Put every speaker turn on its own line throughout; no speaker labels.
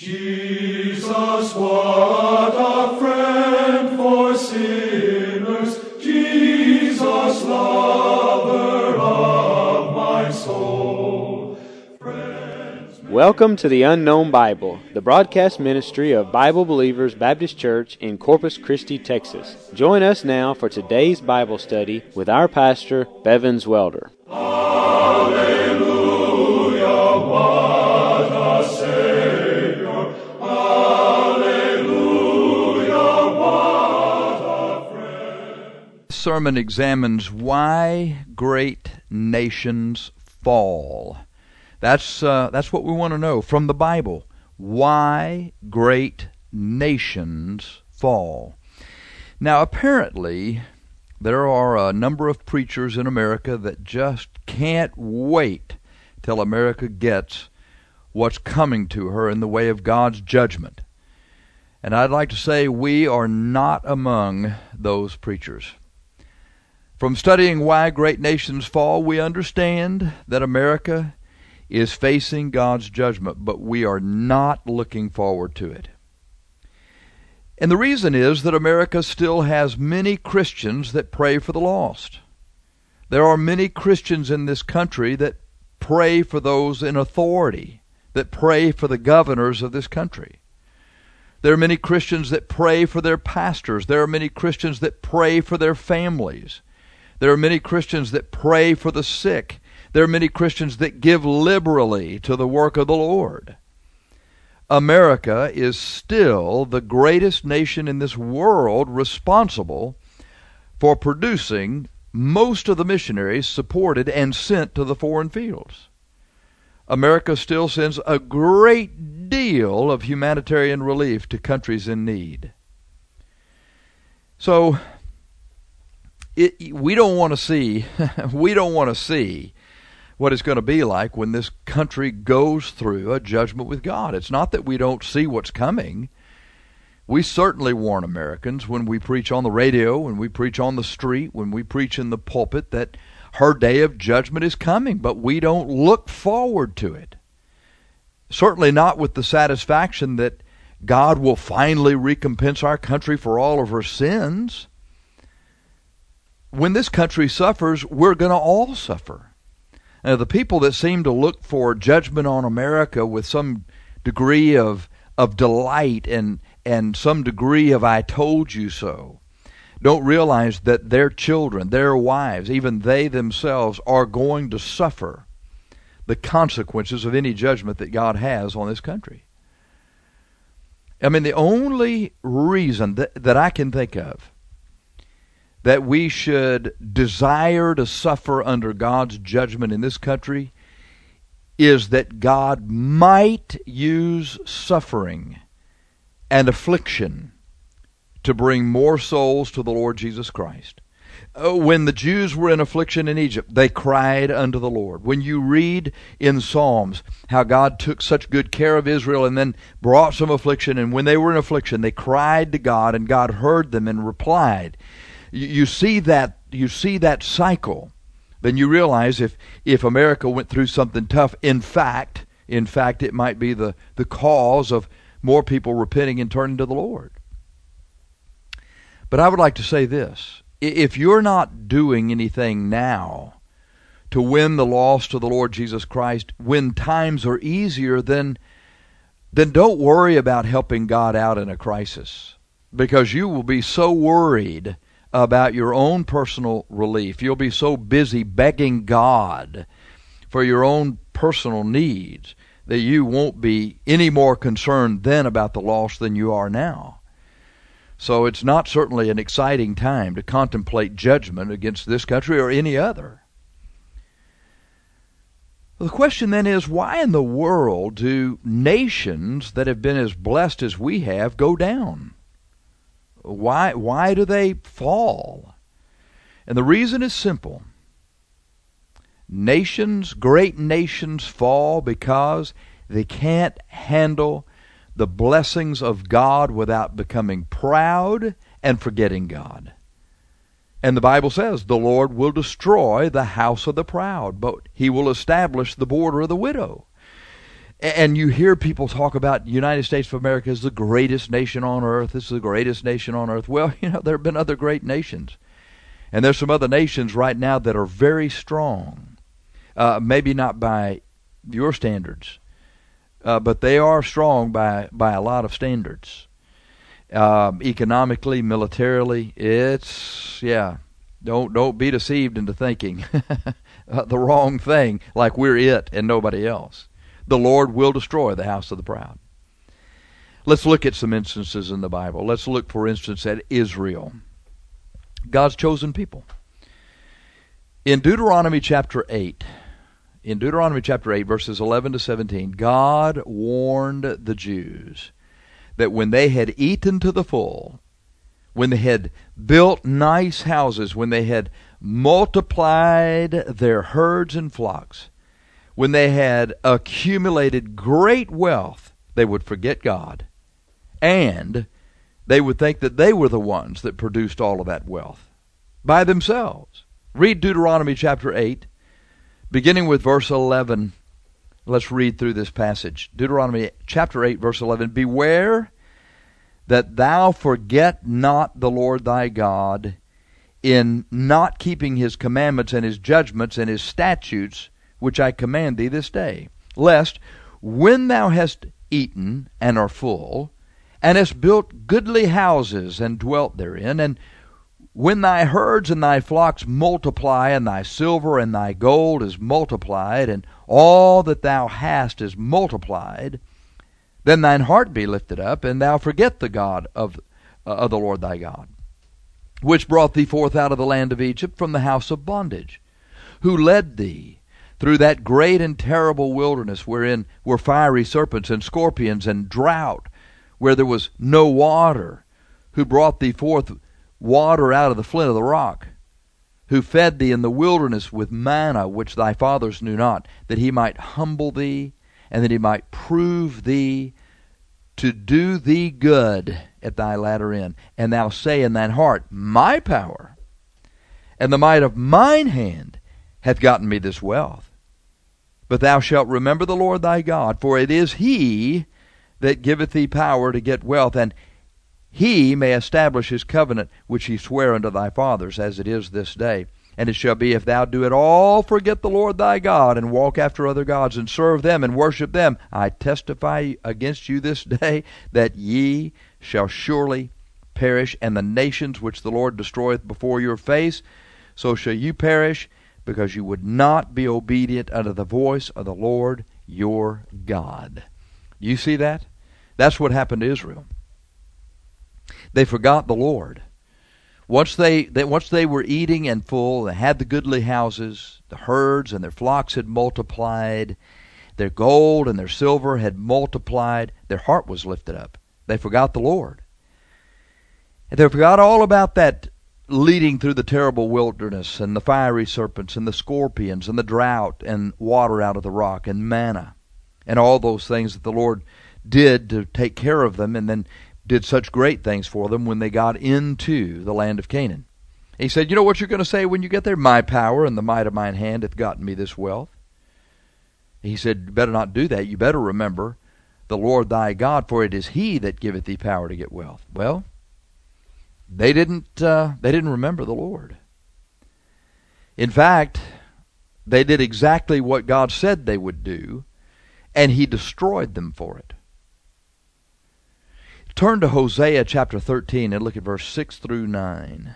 Jesus, what a friend for sinners, Jesus, lover of my soul.
Welcome to the Unknown Bible, the broadcast ministry of Bible Believers Baptist Church in Corpus Christi, Texas. Join us now for today's Bible study with our pastor, Bevins Welder.
Hallelujah, what a Savior. Hallelujah, what a friend.
This sermon examines why great nations fall. That's what we want to know from the Bible. Why great nations fall. Now, apparently, there are a number of preachers in America that just can't wait till America gets what's coming to her in the way of God's judgment. And I'd like to say we are not among those preachers. From studying why great nations fall, we understand that America is facing God's judgment, but we are not looking forward to it. And the reason is that America still has many Christians that pray for the lost. There are many Christians in this country that pray for those in authority, that pray for the governors of this country. There are many Christians that pray for their pastors. There are many Christians that pray for their families. There are many Christians that pray for the sick. There are many Christians that give liberally to the work of the Lord. America is still the greatest nation in this world responsible for producing most of the missionaries supported and sent to the foreign fields. America still sends a great deal of humanitarian relief to countries in need. So, we don't want to see what it's going to be like when this country goes through a judgment with God. It's not that we don't see what's coming. We certainly warn Americans when we preach on the radio, when we preach on the street, when we preach in the pulpit that her day of judgment is coming, but we don't look forward to it. Certainly not with the satisfaction that God will finally recompense our country for all of her sins. When this country suffers, we're going to all suffer. Now, the people that seem to look for judgment on America with some degree of delight and some degree of I told you so, don't realize that their children, their wives, even they themselves are going to suffer the consequences of any judgment that God has on this country. I mean, the only reason that I can think of that we should desire to suffer under God's judgment in this country is that God might use suffering and affliction to bring more souls to the Lord Jesus Christ. When the Jews were in affliction in Egypt, they cried unto the Lord. When you read in Psalms how God took such good care of Israel and then brought some affliction, and when they were in affliction, they cried to God, and God heard them and replied. You see that cycle, then you realize if America went through something tough, in fact, it might be the cause of more people repenting and turning to the Lord. But I would like to say this. If you're not doing anything now to win the lost to the Lord Jesus Christ when times are easier, then don't worry about helping God out in a crisis, because you will be so worried about your own personal relief. You'll be so busy begging God for your own personal needs that you won't be any more concerned then about the lost than you are now. So it's not certainly an exciting time to contemplate judgment against this country or any other. The question then is, why in the world do nations that have been as blessed as we have go down? Why do they fall? And the reason is simple. Great nations fall because they can't handle the blessings of God without becoming proud and forgetting God. And the Bible says the Lord will destroy the house of the proud, but he will establish the border of the widow. And you hear people talk about the United States of America as the greatest nation on earth. This is the greatest nation on earth. Well, there have been other great nations. And there's some other nations right now that are very strong. Maybe not by your standards, but they are strong by a lot of standards. Economically, militarily, don't be deceived into thinking the wrong thing, like we're it and nobody else. The Lord will destroy the house of the proud. Let's look at some instances in the Bible. Let's look, for instance, at Israel, God's chosen people. In Deuteronomy chapter 8, verses 11 to 17, God warned the Jews that when they had eaten to the full, when they had built nice houses, when they had multiplied their herds and flocks, when they had accumulated great wealth, they would forget God. And they would think that they were the ones that produced all of that wealth by themselves. Read Deuteronomy chapter 8, beginning with verse 11. Let's read through this passage. Deuteronomy chapter 8, verse 11. Beware that thou forget not the Lord thy God in not keeping his commandments and his judgments and his statutes, which I command thee this day, lest when thou hast eaten and are full, and hast built goodly houses and dwelt therein, and when thy herds and thy flocks multiply, and thy silver and thy gold is multiplied, and all that thou hast is multiplied, then thine heart be lifted up, and thou forget the God of the Lord thy God, which brought thee forth out of the land of Egypt from the house of bondage, who led thee through that great and terrible wilderness, wherein were fiery serpents and scorpions and drought, where there was no water, who brought thee forth water out of the flint of the rock, who fed thee in the wilderness with manna, which thy fathers knew not, that he might humble thee, and that he might prove thee to do thee good at thy latter end. And thou say in thine heart, my power and the might of mine hand hath gotten me this wealth. But thou shalt remember the Lord thy God, for it is he that giveth thee power to get wealth, and he may establish his covenant which he sware unto thy fathers, as it is this day. And it shall be, if thou do at all forget the Lord thy God, and walk after other gods, and serve them, and worship them, I testify against you this day, that ye shall surely perish, and the nations which the Lord destroyeth before your face, so shall you perish, because you would not be obedient unto the voice of the Lord your God. You see that? That's what happened to Israel. They forgot the Lord. Once they were eating and full, they had the goodly houses, the herds and their flocks had multiplied, their gold and their silver had multiplied, their heart was lifted up. They forgot the Lord. And they forgot all about that leading through the terrible wilderness, and the fiery serpents, and the scorpions, and the drought, and water out of the rock, and manna, and all those things that the Lord did to take care of them, and then did such great things for them when they got into the land of Canaan. He said, you know what you're going to say when you get there? My power and the might of mine hand hath gotten me this wealth. He said, you better not do that. You better remember the Lord thy God, for it is he that giveth thee power to get wealth. Well, they didn't remember the Lord. In fact, they did exactly what God said they would do, and he destroyed them for it. Turn to Hosea chapter 13 and look at verse 6 through 9.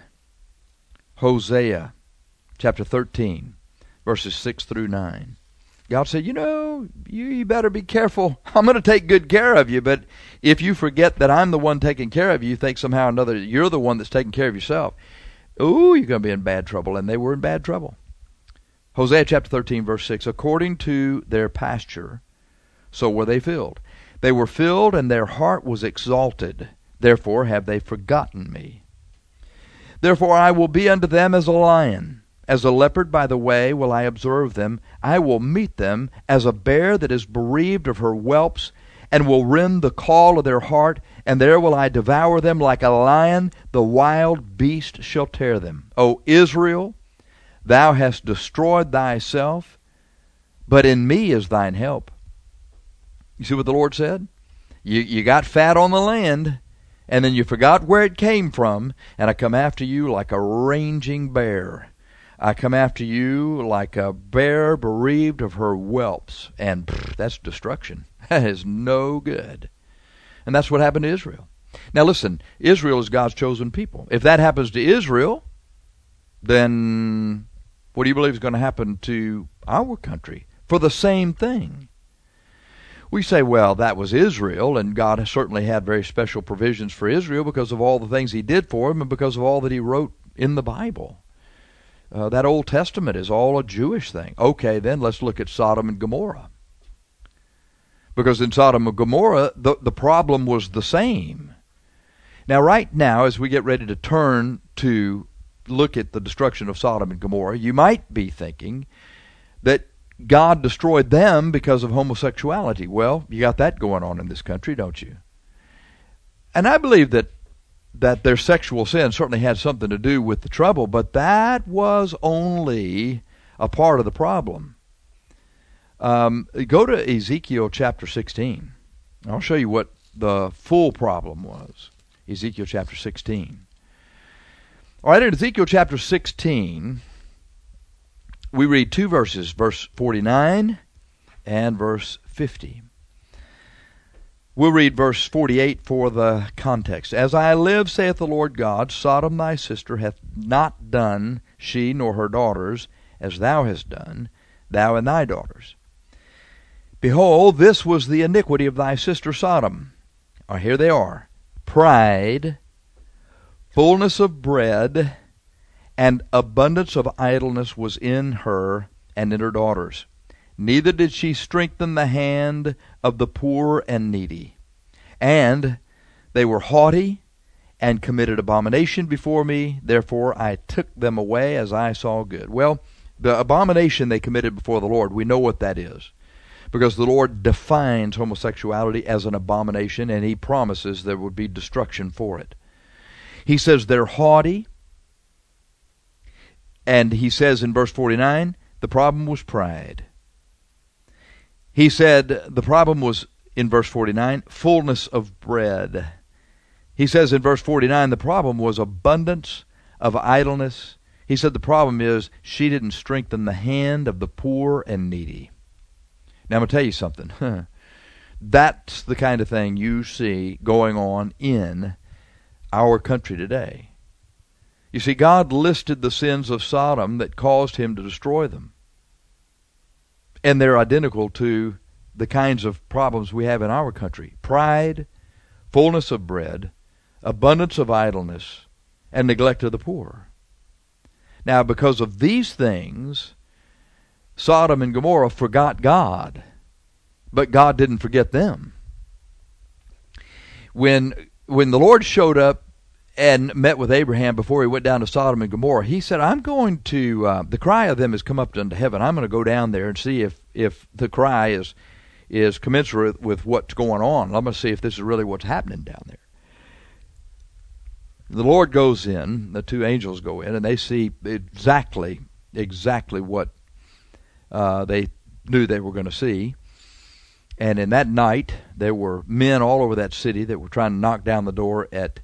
Hosea chapter 13, verses 6 through 9. God said, you better be careful. I'm going to take good care of you, but if you forget that I'm the one taking care of you, you think somehow or another you're the one that's taking care of yourself. Ooh, you're going to be in bad trouble. And they were in bad trouble. Hosea chapter 13, verse 6. According to their pasture, so were they filled. They were filled, and their heart was exalted. Therefore have they forgotten me. Therefore I will be unto them as a lion. As a leopard by the way will I observe them. I will meet them as a bear that is bereaved of her whelps, and will rend the call of their heart, and there will I devour them like a lion. The wild beast shall tear them. O Israel, thou hast destroyed thyself, but in me is thine help. You see what the Lord said? You got fat on the land, and then you forgot where it came from, and I come after you like a ranging bear. I come after you like a bear bereaved of her whelps, and that's destruction. That is no good. And that's what happened to Israel. Now listen, Israel is God's chosen people. If that happens to Israel, then what do you believe is going to happen to our country for the same thing? We say, well, that was Israel, and God certainly had very special provisions for Israel because of all the things He did for them and because of all that He wrote in the Bible. That Old Testament is all a Jewish thing. Okay, then let's look at Sodom and Gomorrah. Because in Sodom and Gomorrah, the problem was the same. Now, right now, as we get ready to turn to look at the destruction of Sodom and Gomorrah, you might be thinking that God destroyed them because of homosexuality. Well, you got that going on in this country, don't you? And I believe that their sexual sin certainly had something to do with the trouble, but that was only a part of the problem. Go to Ezekiel chapter 16. I'll show you what the full problem was. Ezekiel chapter 16. All right, in Ezekiel chapter 16, we read two verses, verse 49 and verse 50. We'll read verse 48 for the context. As I live, saith the Lord God, Sodom thy sister hath not done, she nor her daughters, as thou hast done, thou and thy daughters. Behold, this was the iniquity of thy sister Sodom. Here they are. Pride, fullness of bread, and abundance of idleness was in her and in her daughters. Neither did she strengthen the hand of the poor and needy. And they were haughty and committed abomination before me. Therefore I took them away as I saw good. Well, the abomination they committed before the Lord, we know what that is. Because the Lord defines homosexuality as an abomination, and He promises there would be destruction for it. He says they're haughty, and He says in verse 49, the problem was pride. He said the problem was, in verse 49, fullness of bread. He says in verse 49, the problem was abundance of idleness. He said the problem is she didn't strengthen the hand of the poor and needy. Now I'm going to tell you something. That's the kind of thing you see going on in our country today. You see, God listed the sins of Sodom that caused Him to destroy them. And they're identical to the kinds of problems we have in our country. Pride, fullness of bread, abundance of idleness, and neglect of the poor. Now, because of these things, Sodom and Gomorrah forgot God, but God didn't forget them. When the Lord showed up and met with Abraham before He went down to Sodom and Gomorrah, He said, I'm going to, the cry of them has come up unto heaven. I'm going to go down there and see if the cry is commensurate with what's going on. I'm going to see if this is really what's happening down there. The Lord goes in, the two angels go in, and they see exactly what they knew they were going to see. And in that night, there were men all over that city that were trying to knock down the door at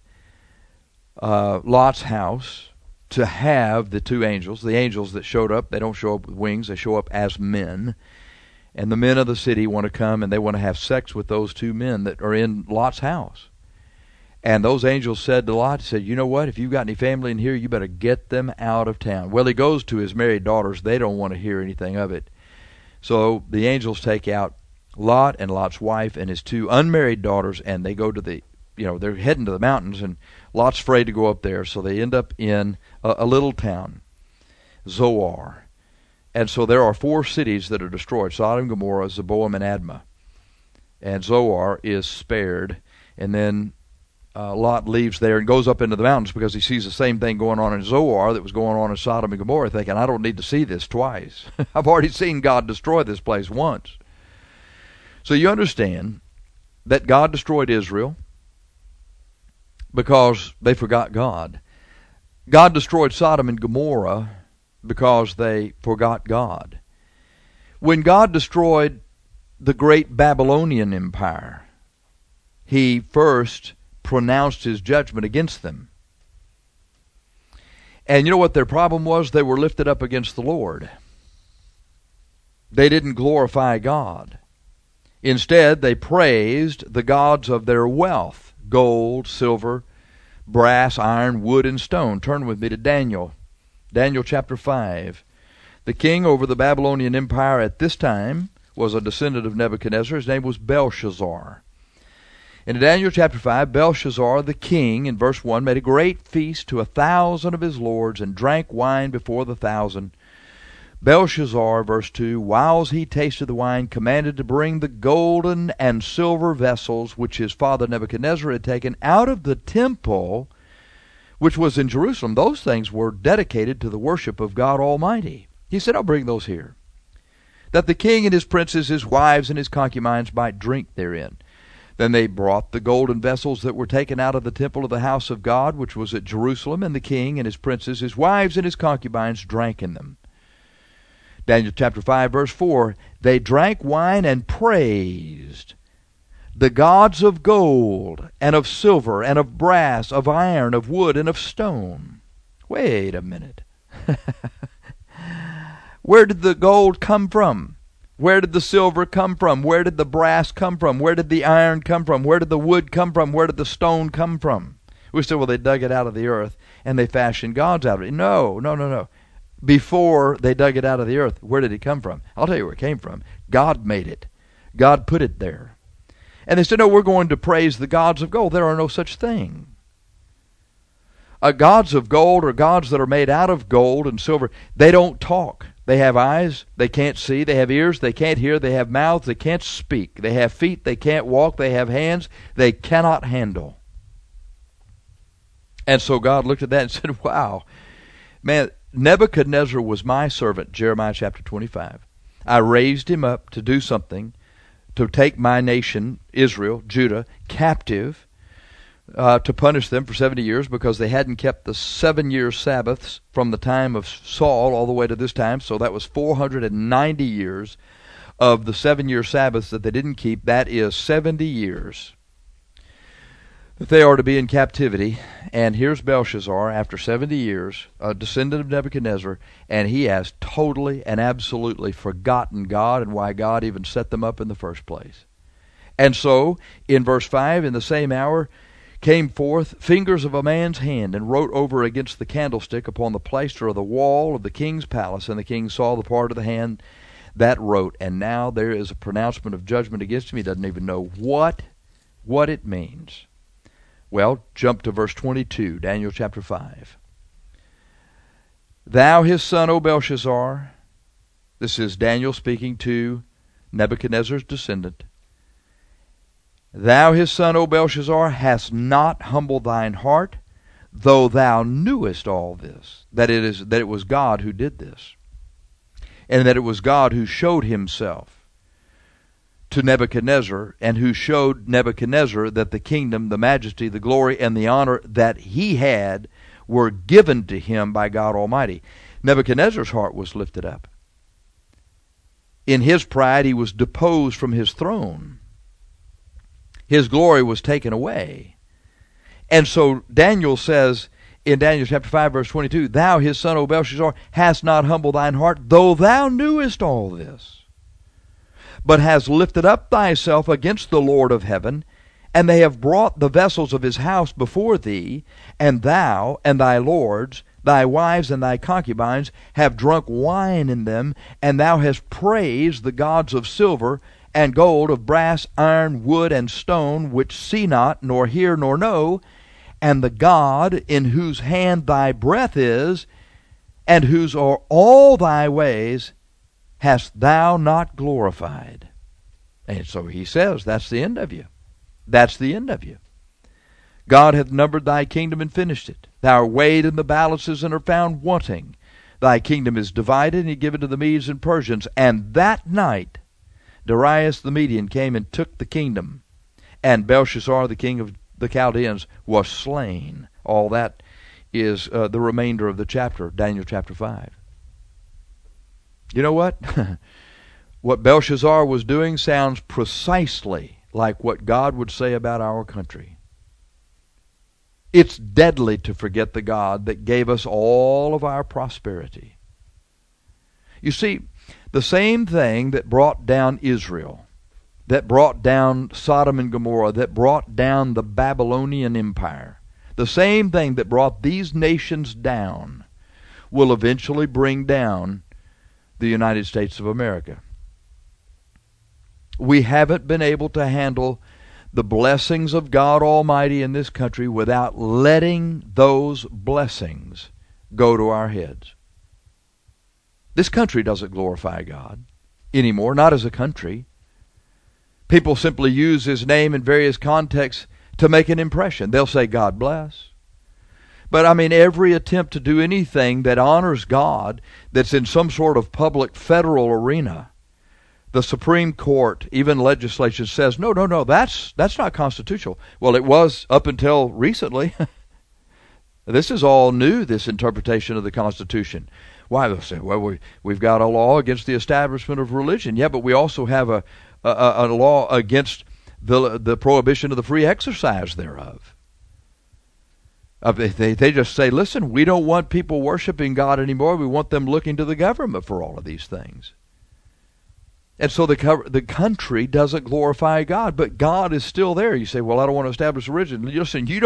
Lot's house to have the two angels. The angels that showed up, they don't show up with wings, they show up as men. And the men of the city want to come and they want to have sex with those two men that are in Lot's house. And those angels said to Lot, said, you know what, if you've got any family in here, you better get them out of town. Well, he goes to his married daughters. They don't want to hear anything of it. So the angels take out Lot and Lot's wife and his two unmarried daughters, and they go to they're heading to the mountains, and Lot's afraid to go up there, so they end up in a little town, Zoar. And so there are 4 cities that are destroyed: Sodom, Gomorrah, Zeboam, and Admah. And Zoar is spared. And then Lot leaves there and goes up into the mountains because he sees the same thing going on in Zoar that was going on in Sodom and Gomorrah, thinking, I don't need to see this twice. I've already seen God destroy this place once. So you understand that God destroyed Israel because they forgot God. God destroyed Sodom and Gomorrah because they forgot God. When God destroyed the great Babylonian Empire. He first pronounced his judgment against them. And you know what their problem was? They were lifted up against the Lord. They didn't glorify God. Instead, they praised the gods of their wealth: gold, silver, brass, iron, wood, and stone. Turn with me to Daniel. Daniel chapter 5. The king over the Babylonian Empire at this time was a descendant of Nebuchadnezzar. His name was Belshazzar. In Daniel chapter 5, Belshazzar the king, in verse 1, made a great feast to 1,000 of his lords, and drank wine before the 1,000. Belshazzar, verse 2, whiles he tasted the wine, commanded to bring the golden and silver vessels which his father Nebuchadnezzar had taken out of the temple which was in Jerusalem. Those things were dedicated to the worship of God Almighty. He said, I'll bring those here, that the king and his princes, his wives, and his concubines might drink therein. Then they brought the golden vessels that were taken out of the temple of the house of God, which was at Jerusalem, and the king and his princes, his wives, and his concubines drank in them. Daniel chapter 5, verse 4, they drank wine and praised the gods of gold, and of silver, and of brass, of iron, of wood, and of stone. Wait a minute. Where did the gold come from? Where did the silver come from? Where did the brass come from? Where did the iron come from? Where did the wood come from? Where did the stone come from? We say, well, they dug it out of the earth, and they fashioned gods out of it. No. Before they dug it out of the earth, where did it come from? I'll tell you where it came from. God made it. God put it there. And they said, no, we're going to praise the gods of gold. There are no such thing. Gods of gold are gods that are made out of gold and silver. They don't talk. They have eyes, they can't see. They have ears, they can't hear. They have mouths, they can't speak. They have feet, they can't walk. They have hands, they cannot handle. And so God looked at that and said, wow, man, Nebuchadnezzar was my servant, Jeremiah chapter 25. I raised him up to do something, to take my nation, Israel, Judah, captive, to punish them for 70 years because they hadn't kept the 7-year Sabbaths from the time of Saul all the way to this time. So that was 490 years of the 7-year Sabbaths that they didn't keep. That is 70 years that they are to be in captivity. And here's Belshazzar, after 70 years, a descendant of Nebuchadnezzar, and he has totally and absolutely forgotten God and why God even set them up in the first place. And so, in verse 5, in the same hour came forth fingers of a man's hand, and wrote over against the candlestick upon the plaister of the wall of the king's palace. And the king saw the part of the hand that wrote, and now there is a pronouncement of judgment against him. He doesn't even know what it means. Well, jump to verse 22, Daniel chapter 5. Thou his son, O Belshazzar, this is Daniel speaking to Nebuchadnezzar's descendant, thou his son, O Belshazzar, hast not humbled thine heart, though thou knewest all this, that it was God who did this, and that it was God who showed himself to Nebuchadnezzar, and who showed Nebuchadnezzar that the kingdom, the majesty, the glory, and the honor that he had were given to him by God Almighty. Nebuchadnezzar's heart was lifted up. In his pride, he was deposed from his throne. His glory was taken away. And so Daniel says in Daniel chapter 5, verse 22, thou his son, O Belshazzar, hast not humbled thine heart, though thou knewest all this, but hast lifted up thyself against the Lord of heaven, and they have brought the vessels of his house before thee, and thou and thy lords, thy wives and thy concubines, have drunk wine in them, and thou hast praised the gods of silver and gold, of brass, iron, wood, and stone, which see not, nor hear, nor know, and the God in whose hand thy breath is, and whose are all thy ways, hast thou not glorified. And so he says, that's the end of you. That's the end of you. God hath numbered thy kingdom and finished it. Thou art weighed in the balances and are found wanting. Thy kingdom is divided and given to the Medes and Persians. And that night Darius the Median came and took the kingdom, and Belshazzar the king of the Chaldeans was slain. All that is the remainder of the chapter, Daniel chapter 5. You know what? What Belshazzar was doing sounds precisely like what God would say about our country. It's deadly to forget the God that gave us all of our prosperity. You see, the same thing that brought down Israel, that brought down Sodom and Gomorrah, that brought down the Babylonian Empire, the same thing that brought these nations down will eventually bring down the United States of America. We haven't been able to handle the blessings of God Almighty in this country without letting those blessings go to our heads. This country doesn't glorify God anymore, not as a country. People simply use His name in various contexts to make an impression. They'll say, God bless. But I mean, every attempt to do anything that honors God, that's in some sort of public federal arena, the Supreme Court, even legislation says, no, that's not constitutional. Well, it was up until recently. This is all new, this interpretation of the Constitution. Why? They'll say, well, we've got a law against the establishment of religion. Yeah, but we also have a law against the prohibition of the free exercise thereof. They just say, listen, we don't want people worshiping God anymore. We want them looking to the government for all of these things. And so the country doesn't glorify God, but God is still there. You say, well, I don't want to establish a religion. Listen, you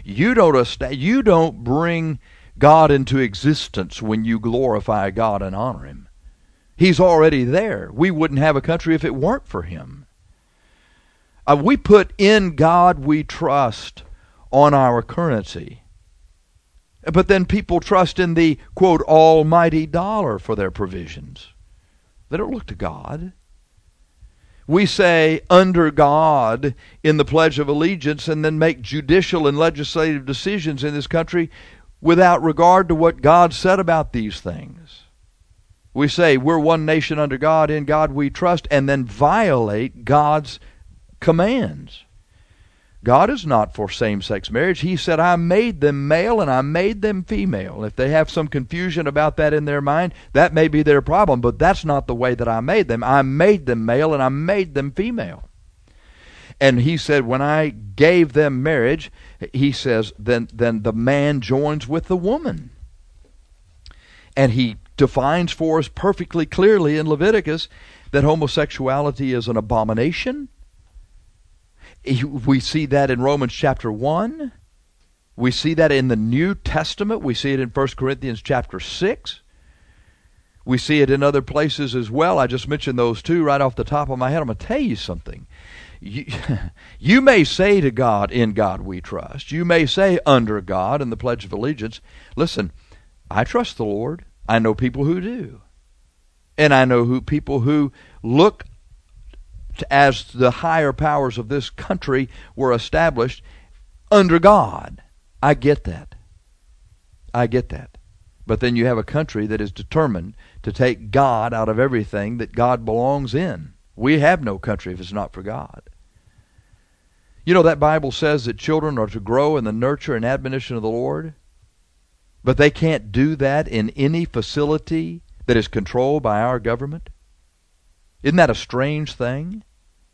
don't bring God into existence when you glorify God and honor Him. He's already there. We wouldn't have a country if it weren't for Him. We put "In God We Trust" on our currency. But then people trust in the, quote, almighty dollar for their provisions. They don't look to God. We say "under God" in the Pledge of Allegiance and then make judicial and legislative decisions in this country without regard to what God said about these things. We say we're one nation under God, in God we trust, and then violate God's commands. God is not for same-sex marriage. He said, I made them male and I made them female. If they have some confusion about that in their mind, that may be their problem, but that's not the way that I made them. I made them male and I made them female. And He said, when I gave them marriage, He says, then the man joins with the woman. And He defines for us perfectly clearly in Leviticus that homosexuality is an abomination. We see that in Romans chapter 1. We see that in the New Testament. We see it in 1 Corinthians chapter 6. We see it in other places as well. I just mentioned those two right off the top of my head. I'm going to tell you something. You may say to God, "In God we trust." You may say, "Under God," in the Pledge of Allegiance. Listen, I trust the Lord. I know people who do. And I know people who look as the higher powers of this country were established under God. I get that. But then you have a country that is determined to take God out of everything that God belongs in. We have no country if it's not for God. You know, that Bible says that children are to grow in the nurture and admonition of the Lord, but they can't do that in any facility that is controlled by our government. Isn't that a strange thing?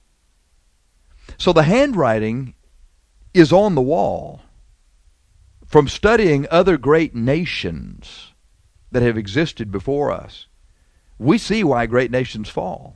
So the handwriting is on the wall. From studying other great nations that have existed before us, we see why great nations fall.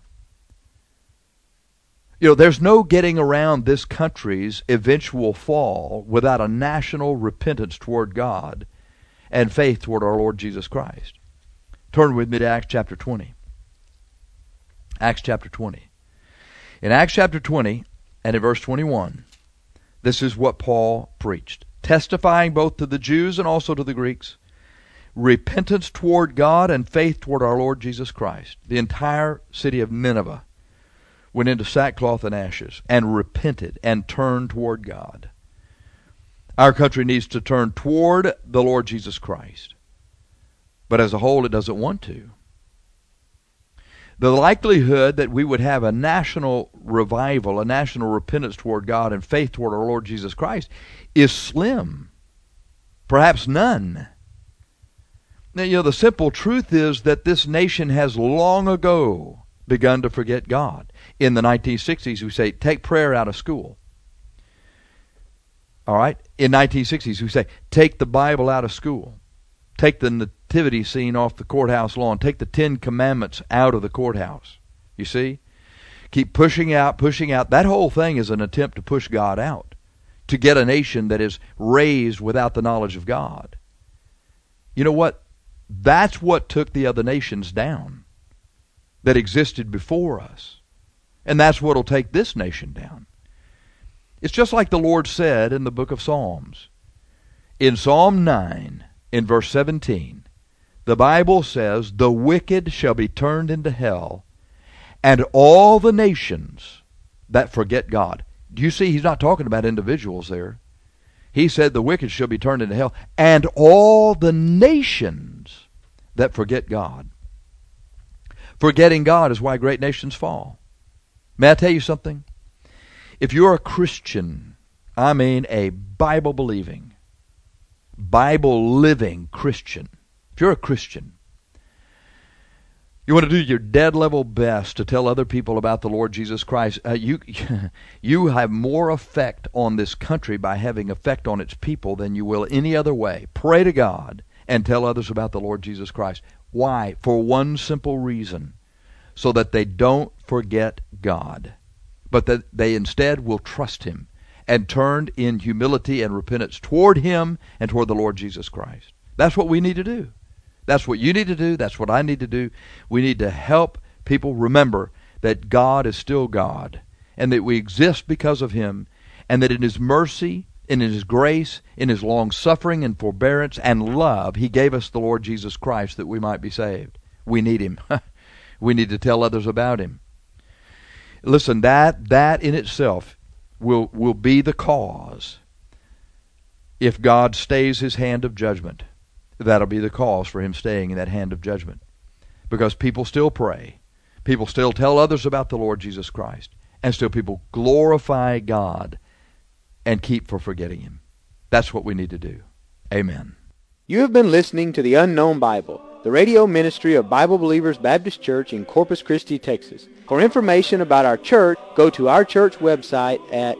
You know, there's no getting around this country's eventual fall without a national repentance toward God and faith toward our Lord Jesus Christ. Turn with me to Acts chapter 20. Acts chapter 20. In Acts chapter 20 and in verse 21, this is what Paul preached, testifying both to the Jews and also to the Greeks, repentance toward God and faith toward our Lord Jesus Christ. The entire city of Nineveh went into sackcloth and ashes and repented and turned toward God. Our country needs to turn toward the Lord Jesus Christ. But as a whole, it doesn't want to. The likelihood that we would have a national revival, a national repentance toward God and faith toward our Lord Jesus Christ is slim. Perhaps none. Now, you know, the simple truth is that this nation has long ago begun to forget God. In the 1960s, we say, take prayer out of school. All right? In 1960s, we say, take the Bible out of school. Take the nativity scene off the courthouse lawn. Take the 10 Commandments out of the courthouse. You see? Keep pushing out, pushing out. That whole thing is an attempt to push God out, to get a nation that is raised without the knowledge of God. You know what? That's what took the other nations down that existed before us. And that's what will take this nation down. It's just like the Lord said in the book of Psalms. In Psalm 9, in verse 17, the Bible says, the wicked shall be turned into hell, and all the nations that forget God. Do you see, he's not talking about individuals there. He said the wicked shall be turned into hell, and all the nations that forget God. Forgetting God is why great nations fall. May I tell you something? If you're a Christian, I mean a Bible-believing, Bible-living Christian, if you're a Christian, you want to do your dead level best to tell other people about the Lord Jesus Christ. You have more effect on this country by having effect on its people than you will any other way. Pray to God and tell others about the Lord Jesus Christ. Why? For one simple reason. So that they don't forget God, but that they instead will trust Him and turn in humility and repentance toward Him and toward the Lord Jesus Christ. That's what we need to do. That's what you need to do. That's what I need to do. We need to help people remember that God is still God, and that we exist because of Him, and that in His mercy, and in His grace, in His long-suffering and forbearance and love, He gave us the Lord Jesus Christ that we might be saved. We need Him. We need to tell others about Him. Listen, that in itself will be the cause. If God stays His hand of judgment, that'll be the cause for Him staying in that hand of judgment. Because people still pray. People still tell others about the Lord Jesus Christ. And still people glorify God and keep from forgetting Him. That's what we need to do. Amen.
You have been listening to The Unknown Bible, the radio ministry of Bible Believers Baptist Church in Corpus Christi, Texas. For information about our church, go to our church website at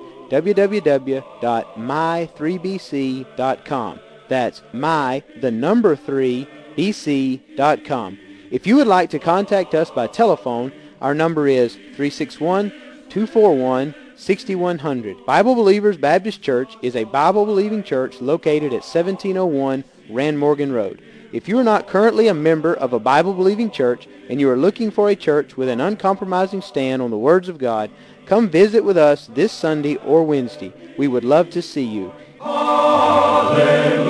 www.my3bc.com. That's my3bc.com. If you would like to contact us by telephone, our number is 361-241-6100. Bible Believers Baptist Church is a Bible-believing church located at 1701 Rand Morgan Road. If you are not currently a member of a Bible-believing church and you are looking for a church with an uncompromising stand on the words of God, come visit with us this Sunday or Wednesday. We would love to see you.
Hallelujah.